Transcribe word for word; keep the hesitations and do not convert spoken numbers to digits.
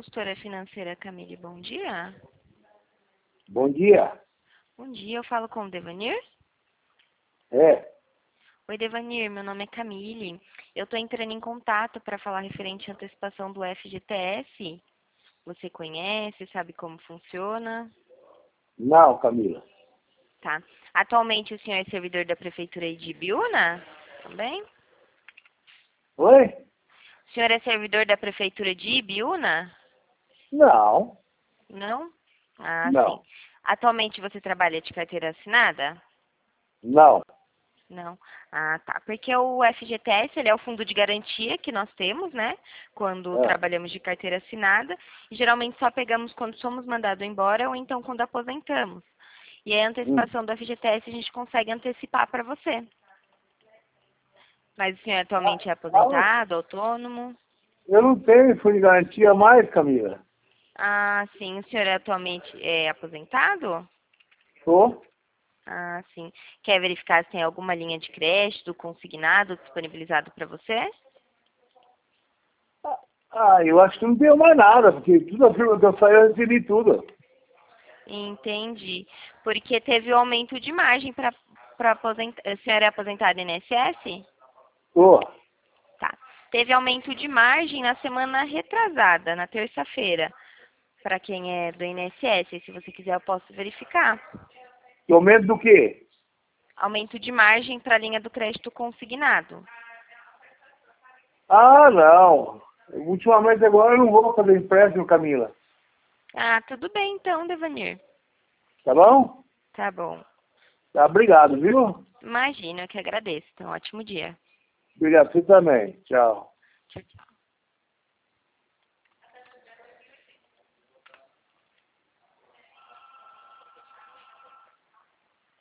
consultora financeira Camille, bom dia. Bom dia. Bom dia, eu falo com o Devanir. É, Oi, Devanir, meu nome é Camille. Eu estou entrando em contato para falar referente à antecipação do F G T S. Você conhece, sabe como funciona? não, Camila. Tá. Atualmente o senhor é servidor da Prefeitura de Ibiúna? Também? Oi? O senhor é servidor da Prefeitura de Ibiúna? Não, Não? Ah, sim. não, Atualmente você trabalha de carteira assinada? não. Não. Ah, tá. Porque o F G T S, ele é o fundo de garantia que nós temos, né? Quando É. trabalhamos de carteira assinada. E geralmente só pegamos quando somos mandados embora ou então quando aposentamos. E a Hum. antecipação do F G T S a gente consegue antecipar para você. Mas o senhor atualmente é Ah, aposentado, autônomo? eu não tenho fundo de garantia mais, Camila. Ah, sim. O senhor é atualmente é aposentado? Tô? Ah, sim. Quer verificar se tem alguma linha de crédito consignado disponibilizado para você? Ah, eu acho que não tenho mais nada, porque tudo a firma que eu saí eu recebi tudo. Entendi. Porque teve o aumento de margem para aposentar. A senhora é aposentada em I N S S? Tô. Tá. Teve aumento de margem na semana retrasada, na terça-feira, para quem é do I N S S. Se você quiser, eu posso verificar. Que aumento do quê? Aumento de margem para a linha do crédito consignado. Ah, não. Ultimamente agora eu não vou fazer empréstimo, Camila. Ah, tudo bem então, Devanir. Tá bom? Tá bom. Tá, obrigado, viu? Imagina, eu que agradeço. Então, ótimo dia. Obrigado, você também. Tchau. Tchau, tchau.